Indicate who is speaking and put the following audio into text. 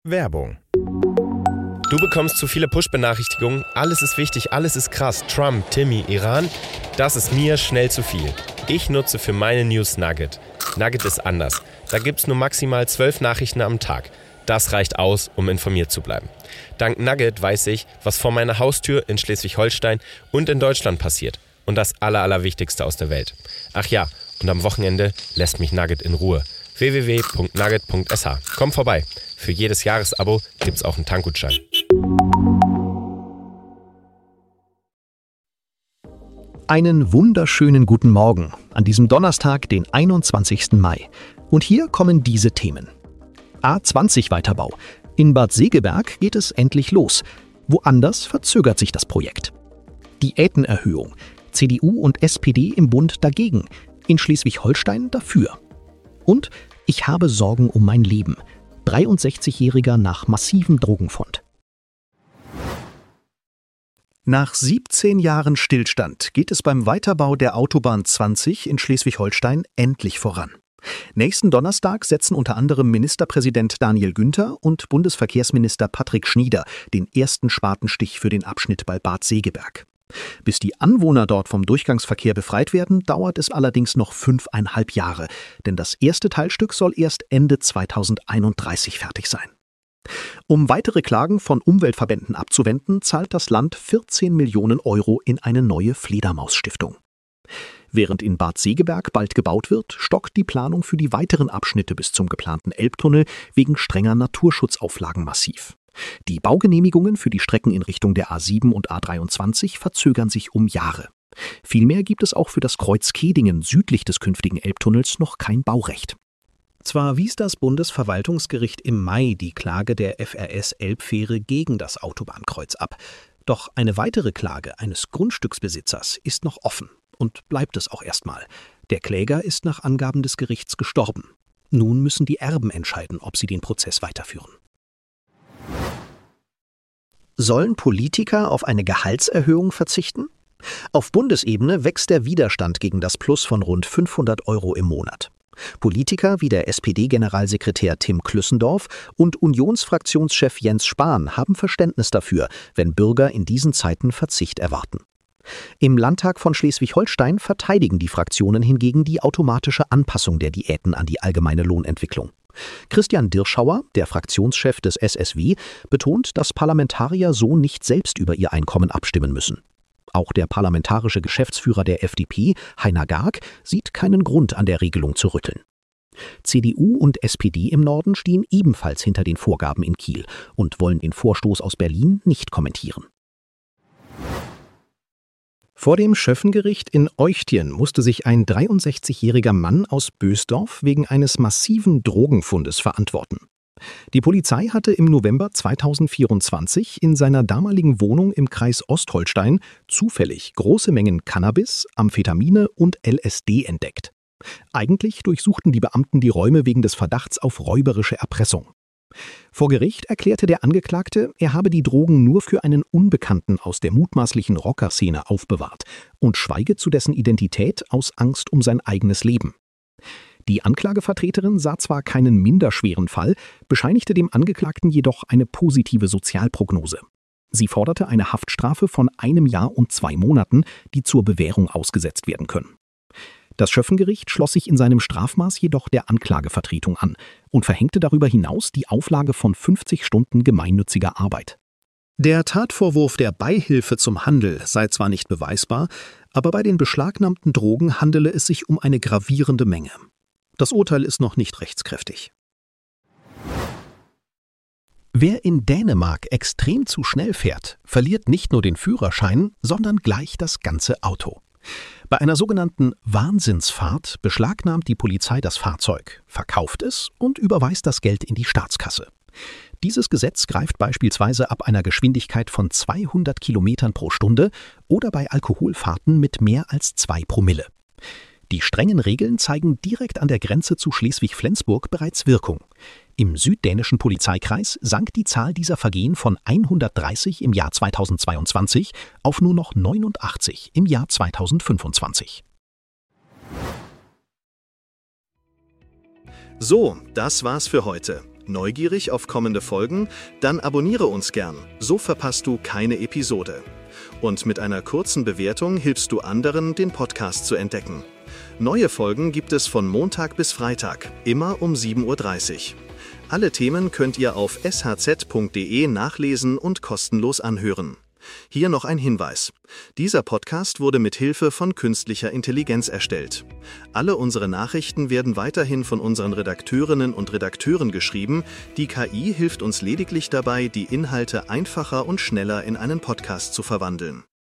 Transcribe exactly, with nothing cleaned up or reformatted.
Speaker 1: Werbung.
Speaker 2: Du bekommst zu viele Push-Benachrichtigungen, alles ist wichtig, alles ist krass, Trump, Timmy, Iran, das ist mir schnell zu viel. Ich nutze für meine News Nugget. Nugget ist anders. Da gibt's nur maximal zwölf Nachrichten am Tag. Das reicht aus, um informiert zu bleiben. Dank Nugget weiß ich, was vor meiner Haustür in Schleswig-Holstein und in Deutschland passiert. Und das Aller, Allerwichtigste aus der Welt. Ach ja, und am Wochenende lässt mich Nugget in Ruhe. w w w punkt nugget punkt s h. Komm vorbei. Für jedes Jahresabo gibt's auch einen Tankgutschein.
Speaker 3: Einen wunderschönen guten Morgen an diesem Donnerstag, den einundzwanzigsten Mai. Und hier kommen diese Themen. A zwanzig Weiterbau. In Bad Segeberg geht es endlich los. Woanders verzögert sich das Projekt. Diätenerhöhung. C D U und S P D im Bund dagegen. In Schleswig-Holstein dafür. Und ich habe Sorgen um mein Leben. dreiundsechzigjähriger nach massivem Drogenfund. Nach siebzehn Jahren Stillstand geht es beim Weiterbau der Autobahn zwanzig in Schleswig-Holstein endlich voran. Nächsten Donnerstag setzen unter anderem Ministerpräsident Daniel Günther und Bundesverkehrsminister Patrick Schnieder den ersten Spatenstich für den Abschnitt bei Bad Segeberg. Bis die Anwohner dort vom Durchgangsverkehr befreit werden, dauert es allerdings noch fünfeinhalb Jahre, denn das erste Teilstück soll erst Ende zweitausendeinunddreißig fertig sein. Um weitere Klagen von Umweltverbänden abzuwenden, zahlt das Land vierzehn Millionen Euro in eine neue Fledermausstiftung. Während in Bad Segeberg bald gebaut wird, stockt die Planung für die weiteren Abschnitte bis zum geplanten Elbtunnel wegen strenger Naturschutzauflagen massiv. Die Baugenehmigungen für die Strecken in Richtung der A sieben und A dreiundzwanzig verzögern sich um Jahre. Vielmehr gibt es auch für das Kreuz Kehdingen südlich des künftigen Elbtunnels noch kein Baurecht. Zwar wies das Bundesverwaltungsgericht im Mai die Klage der F R S Elbfähre gegen das Autobahnkreuz ab. Doch eine weitere Klage eines Grundstücksbesitzers ist noch offen und bleibt es auch erstmal. Der Kläger ist nach Angaben des Gerichts gestorben. Nun müssen die Erben entscheiden, ob sie den Prozess weiterführen. Sollen Politiker auf eine Gehaltserhöhung verzichten? Auf Bundesebene wächst der Widerstand gegen das Plus von rund fünfhundert Euro im Monat. Politiker wie der S P D-Generalsekretär Tim Klüssendorf und Unionsfraktionschef Jens Spahn haben Verständnis dafür, wenn Bürger in diesen Zeiten Verzicht erwarten. Im Landtag von Schleswig-Holstein verteidigen die Fraktionen hingegen die automatische Anpassung der Diäten an die allgemeine Lohnentwicklung. Christian Dirschauer, der Fraktionschef des S S W, betont, dass Parlamentarier so nicht selbst über ihr Einkommen abstimmen müssen. Auch der parlamentarische Geschäftsführer der F D P, Heiner Garg, sieht keinen Grund, an der Regelung zu rütteln. C D U und S P D im Norden stehen ebenfalls hinter den Vorgaben in Kiel und wollen den Vorstoß aus Berlin nicht kommentieren. Vor dem Schöffengericht in Euchtien musste sich ein dreiundsechzigjähriger Mann aus Bösdorf wegen eines massiven Drogenfundes verantworten. Die Polizei hatte im November zweitausendvierundzwanzig in seiner damaligen Wohnung im Kreis Ostholstein zufällig große Mengen Cannabis, Amphetamine und L S D entdeckt. Eigentlich durchsuchten die Beamten die Räume wegen des Verdachts auf räuberische Erpressung. Vor Gericht erklärte der Angeklagte, er habe die Drogen nur für einen Unbekannten aus der mutmaßlichen Rockerszene aufbewahrt und schweige zu dessen Identität aus Angst um sein eigenes Leben. Die Anklagevertreterin sah zwar keinen minderschweren Fall, bescheinigte dem Angeklagten jedoch eine positive Sozialprognose. Sie forderte eine Haftstrafe von einem Jahr und zwei Monaten, die zur Bewährung ausgesetzt werden können. Das Schöffengericht schloss sich in seinem Strafmaß jedoch der Anklagevertretung an und verhängte darüber hinaus die Auflage von fünfzig Stunden gemeinnütziger Arbeit. Der Tatvorwurf der Beihilfe zum Handel sei zwar nicht beweisbar, aber bei den beschlagnahmten Drogen handele es sich um eine gravierende Menge. Das Urteil ist noch nicht rechtskräftig. Wer in Dänemark extrem zu schnell fährt, verliert nicht nur den Führerschein, sondern gleich das ganze Auto. Bei einer sogenannten Wahnsinnsfahrt beschlagnahmt die Polizei das Fahrzeug, verkauft es und überweist das Geld in die Staatskasse. Dieses Gesetz greift beispielsweise ab einer Geschwindigkeit von zweihundert Kilometern pro Stunde oder bei Alkoholfahrten mit mehr als zwei Promille. Die strengen Regeln zeigen direkt an der Grenze zu Schleswig-Flensburg bereits Wirkung. Im süddänischen Polizeikreis sank die Zahl dieser Vergehen von hundertdreißig im Jahr zweitausendzweiundzwanzig auf nur noch neunundachtzig im Jahr zweitausendfünfundzwanzig. So, das war's für heute. Neugierig auf kommende Folgen? Dann abonniere uns gern, so verpasst du keine Episode. Und mit einer kurzen Bewertung hilfst du anderen, den Podcast zu entdecken. Neue Folgen gibt es von Montag bis Freitag, immer um sieben Uhr dreißig. Alle Themen könnt ihr auf s h z punkt d e nachlesen und kostenlos anhören. Hier noch ein Hinweis. Dieser Podcast wurde mit Hilfe von künstlicher Intelligenz erstellt. Alle unsere Nachrichten werden weiterhin von unseren Redakteurinnen und Redakteuren geschrieben. Die K I hilft uns lediglich dabei, die Inhalte einfacher und schneller in einen Podcast zu verwandeln.